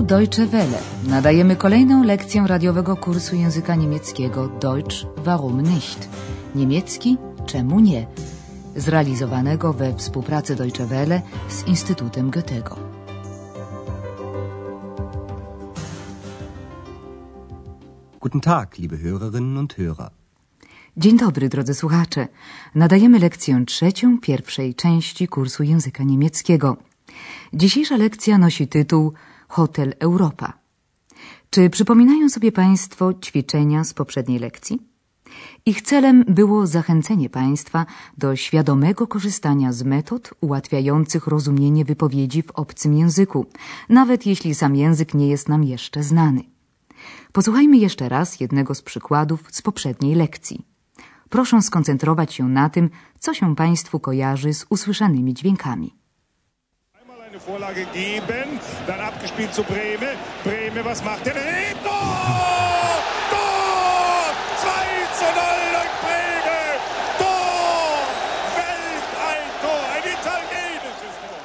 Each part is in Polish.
Deutsche Welle. Nadajemy kolejną lekcję radiowego kursu języka niemieckiego Deutsch, warum nicht? Niemiecki, czemu nie? Zrealizowanego we współpracy Deutsche Welle z Instytutem Goethego. Guten Tag, liebe Hörerinnen und Hörer. Dzień dobry, drodzy słuchacze. Nadajemy lekcję trzecią pierwszej części kursu języka niemieckiego. Dzisiejsza lekcja nosi tytuł Hotel Europa. Czy przypominają sobie Państwo ćwiczenia z poprzedniej lekcji? Ich celem było zachęcenie Państwa do świadomego korzystania z metod ułatwiających rozumienie wypowiedzi w obcym języku, nawet jeśli sam język nie jest nam jeszcze znany. Posłuchajmy jeszcze raz jednego z przykładów z poprzedniej lekcji. Proszę skoncentrować się na tym, co się Państwu kojarzy z usłyszanymi dźwiękami. Vorlage geben, dann abgespielt zu Brehme. Brehme, was macht der? Tor! Tor! 2:0 durch Brehme! Tor! Welteintor! Ein italienisches Tor!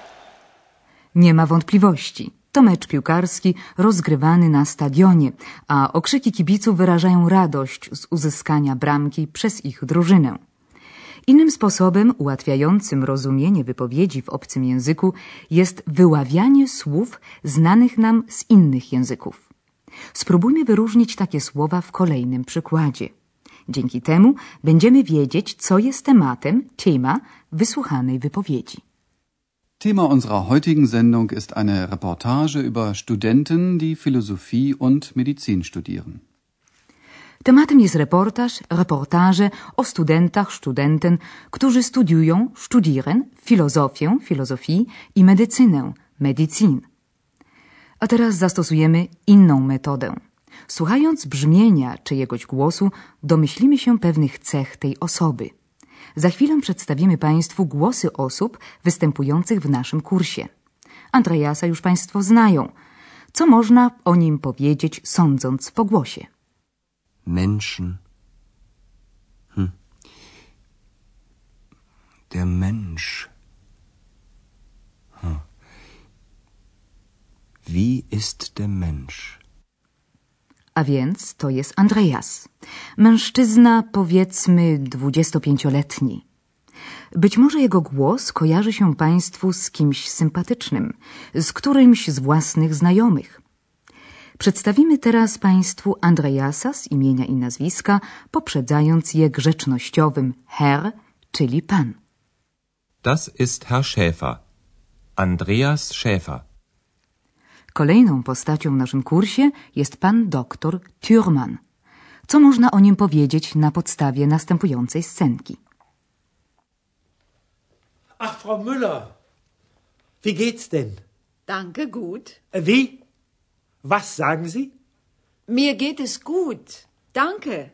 Nie ma wątpliwości. To mecz piłkarski rozgrywany na stadionie, a okrzyki kibiców wyrażają radość z uzyskania bramki przez ich drużynę. Innym sposobem ułatwiającym rozumienie wypowiedzi w obcym języku jest wyławianie słów znanych nam z innych języków. Spróbujmy wyróżnić takie słowa w kolejnym przykładzie. Dzięki temu będziemy wiedzieć, co jest tematem, Thema wysłuchanej wypowiedzi. Thema unserer heutigen Sendung ist eine Reportage über Studenten, die Philosophie und Medizin studieren. Tematem jest reportaże o studenten, którzy studieren, filozofię i medycynę, Medizin. A teraz zastosujemy inną metodę. Słuchając brzmienia czyjegoś głosu, domyślimy się pewnych cech tej osoby. Za chwilę przedstawimy Państwu głosy osób występujących w naszym kursie. Andreasa już Państwo znają. Co można o nim powiedzieć, sądząc po głosie? Menschen. Der Mensch. Wie ist der Mensch? A więc to jest Andreas. Mężczyzna, powiedzmy 25-letni. Być może jego głos kojarzy się Państwu z kimś sympatycznym, z którymś z własnych znajomych. Przedstawimy teraz Państwu Andreasa z imienia i nazwiska, poprzedzając je grzecznościowym Herr, czyli pan. Das ist Herr Schäfer. Andreas Schäfer. Kolejną postacią w naszym kursie jest pan doktor Thürmann. Co można o nim powiedzieć na podstawie następującej scenki? Ach, Frau Müller, wie geht's denn? Danke, gut. Wie? Was sagen Sie? Mir geht es gut. Danke.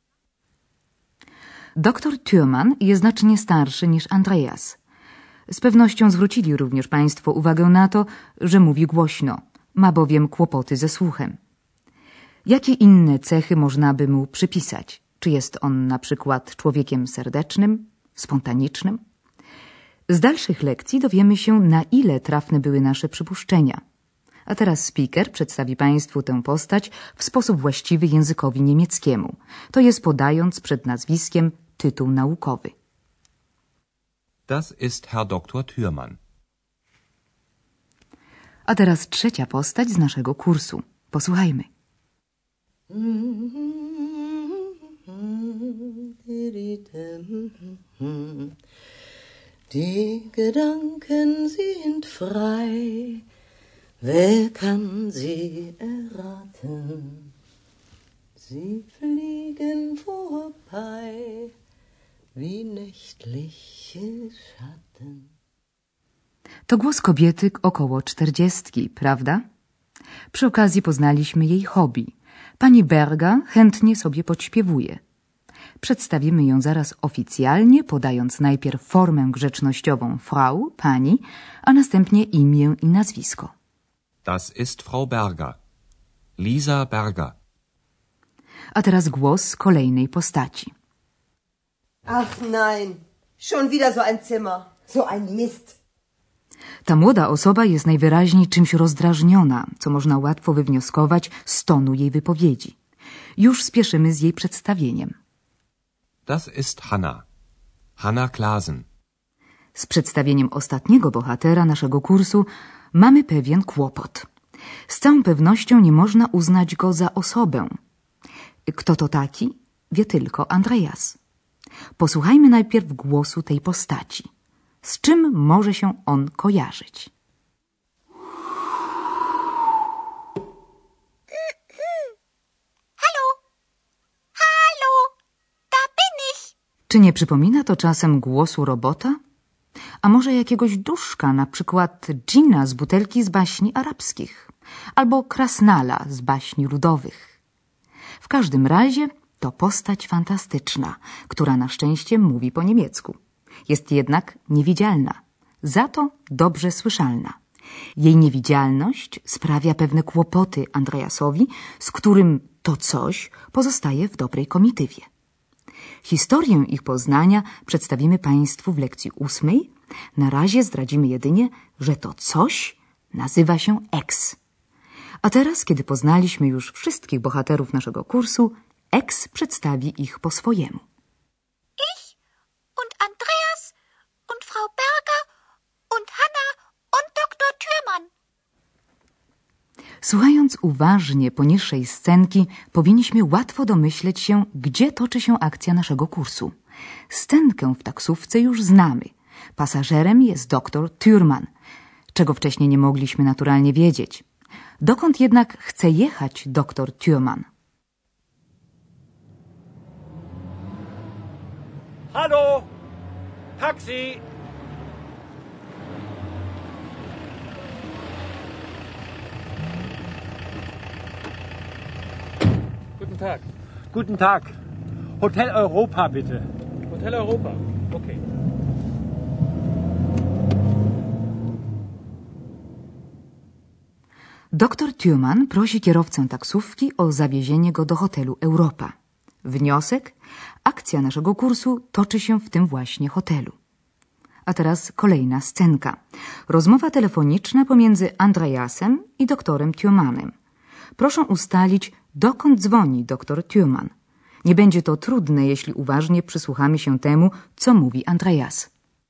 Doktor Thürmann jest znacznie starszy niż Andreas. Z pewnością zwrócili również Państwo uwagę na to, że mówi głośno. Ma bowiem kłopoty ze słuchem. Jakie inne cechy można by mu przypisać? Czy jest on na przykład człowiekiem serdecznym, spontanicznym? Z dalszych lekcji dowiemy się, na ile trafne były nasze przypuszczenia. A teraz speaker przedstawi Państwu tę postać w sposób właściwy językowi niemieckiemu, to jest podając przed nazwiskiem tytuł naukowy. Das ist Herr Dr. Thürmann. A teraz trzecia postać z naszego kursu. Posłuchajmy. Die Gedanken sind frei. Wer kann sie erraten? Sie fliegen vorbei wie nächtliche Schatten. To głos kobiety około 40, prawda? Przy okazji poznaliśmy jej hobby. Pani Berga chętnie sobie podśpiewuje. Przedstawimy ją zaraz oficjalnie, podając najpierw formę grzecznościową Frau, pani, a następnie imię i nazwisko. Das ist Frau Berger. Lisa Berger. A teraz głos kolejnej postaci. Ach nein, schon wieder so ein Zimmer, so ein Mist. Ta młoda osoba jest najwyraźniej czymś rozdrażniona, co można łatwo wywnioskować z tonu jej wypowiedzi. Już spieszymy z jej przedstawieniem. Das ist Hanna. Hanna Klasen. Z przedstawieniem ostatniego bohatera naszego kursu mamy pewien kłopot. Z całą pewnością nie można uznać go za osobę. Kto to taki? Wie tylko Andreas. Posłuchajmy najpierw głosu tej postaci. Z czym może się on kojarzyć? Hallo? Hallo? Da bin ich. Czy nie przypomina to czasem głosu robota? A może jakiegoś duszka, na przykład dżina z butelki z baśni arabskich, albo krasnala z baśni ludowych. W każdym razie to postać fantastyczna, która na szczęście mówi po niemiecku. Jest jednak niewidzialna, za to dobrze słyszalna. Jej niewidzialność sprawia pewne kłopoty Andreasowi, z którym to coś pozostaje w dobrej komitywie. Historię ich poznania przedstawimy Państwu w lekcji 8. Na razie zdradzimy jedynie, że to coś nazywa się Ex. A teraz, kiedy poznaliśmy już wszystkich bohaterów naszego kursu, Ex przedstawi ich po swojemu. Ich und Andreas und Frau Berger und Hanna und Dr. Thürmann. Słuchając uważnie poniższej scenki, powinniśmy łatwo domyśleć się, gdzie toczy się akcja naszego kursu. Scenkę w taksówce już znamy. Pasażerem jest dr Thürmann, czego wcześniej nie mogliśmy naturalnie wiedzieć. Dokąd jednak chce jechać dr Thürmann? Hallo? Taxi! Guten Tag. Guten Tag. Hotel Europa, bitte. Hotel Europa. Okay. Dr Thürmann prosi kierowcę taksówki o zawiezienie go do hotelu Europa. Wniosek? Akcja naszego kursu toczy się w tym właśnie hotelu. A teraz kolejna scenka. Rozmowa telefoniczna pomiędzy Andreasem i doktorem Thürmannem. Proszę ustalić, dokąd dzwoni dr Thürmann. Nie będzie to trudne, jeśli uważnie przysłuchamy się temu, co mówi Andreas.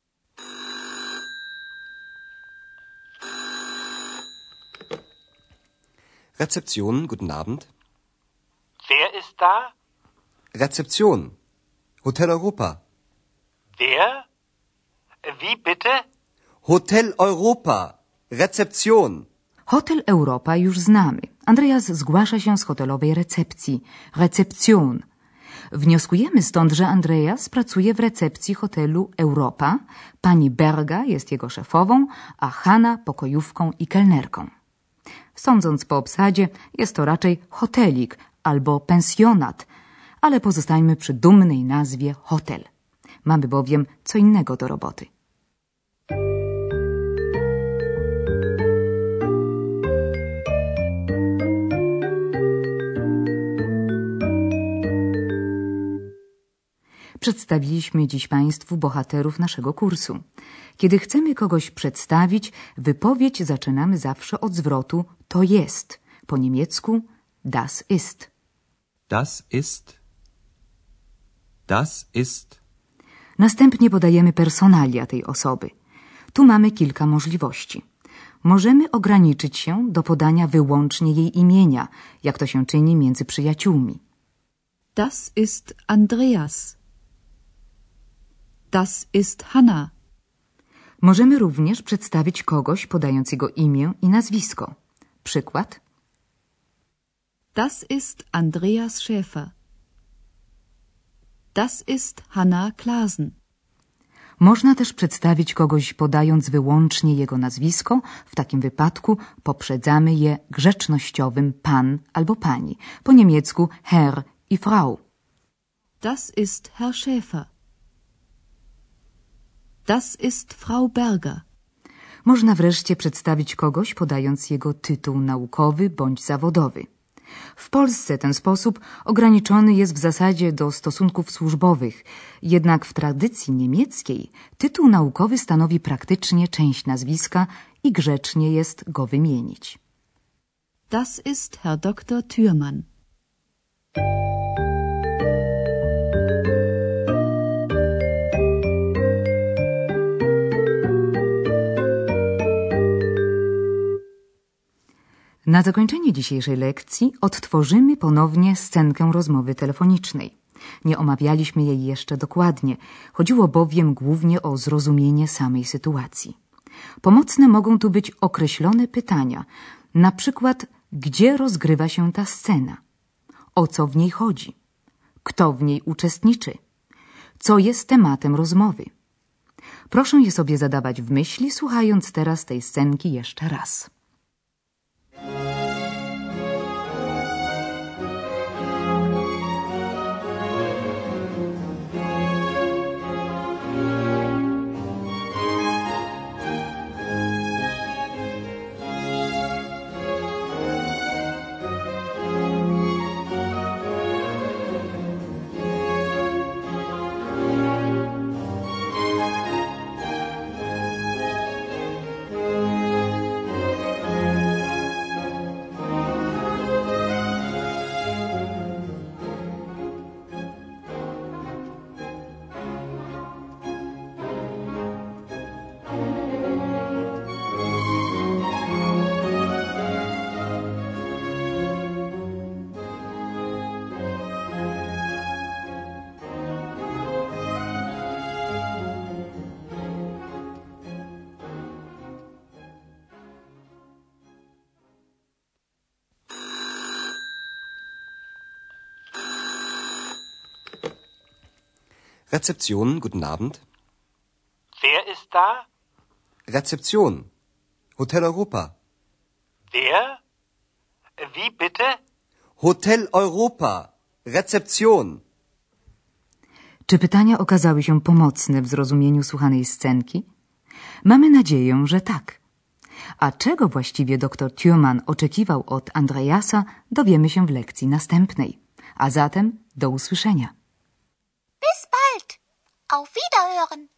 Rezeption, guten Abend. Wer ist da? Rezeption. Hotel Europa. Wer? Wie bitte? Hotel Europa. Rezeption. Hotel Europa już znamy. Andreas zgłasza się z hotelowej recepcji. Rezeption. Wnioskujemy stąd, że Andreas pracuje w recepcji hotelu Europa, pani Berga jest jego szefową, a Hanna pokojówką i kelnerką. Sądząc po obsadzie, jest to raczej hotelik albo pensjonat, ale pozostańmy przy dumnej nazwie hotel. Mamy bowiem co innego do roboty. Przedstawiliśmy dziś Państwu bohaterów naszego kursu. Kiedy chcemy kogoś przedstawić, wypowiedź zaczynamy zawsze od zwrotu to jest. Po niemiecku das ist. Das ist. Das ist. Następnie podajemy personalia tej osoby. Tu mamy kilka możliwości. Możemy ograniczyć się do podania wyłącznie jej imienia, jak to się czyni między przyjaciółmi. Das ist Andreas. Das ist Hanna. Możemy również przedstawić kogoś podając jego imię i nazwisko. Przykład. Das ist Andreas Schäfer. Das ist Hanna Klasen. Można też przedstawić kogoś podając wyłącznie jego nazwisko. W takim wypadku poprzedzamy je grzecznościowym pan albo pani. Po niemiecku Herr i Frau. Das ist Herr Schäfer. Das ist Frau Berger. Można wreszcie przedstawić kogoś podając jego tytuł naukowy bądź zawodowy. W Polsce ten sposób ograniczony jest w zasadzie do stosunków służbowych, jednak w tradycji niemieckiej tytuł naukowy stanowi praktycznie część nazwiska i grzecznie jest go wymienić. Das ist Herr Dr. Thürmann. Na zakończenie dzisiejszej lekcji odtworzymy ponownie scenkę rozmowy telefonicznej. Nie omawialiśmy jej jeszcze dokładnie. Chodziło bowiem głównie o zrozumienie samej sytuacji. Pomocne mogą tu być określone pytania, na przykład gdzie rozgrywa się ta scena, o co w niej chodzi, kto w niej uczestniczy, co jest tematem rozmowy. Proszę je sobie zadawać w myśli, słuchając teraz tej scenki jeszcze raz. Rezeption, guten Abend. Wer ist da? Rezeption. Hotel Europa. Wer? Wie bitte? Hotel Europa. Rezeption. Czy pytania okazały się pomocne w zrozumieniu słuchanej scenki? Mamy nadzieję, że tak. A czego właściwie dr Thürmann oczekiwał od Andreasa, dowiemy się w lekcji następnej. A zatem do usłyszenia. Bis bald. Auf Wiederhören.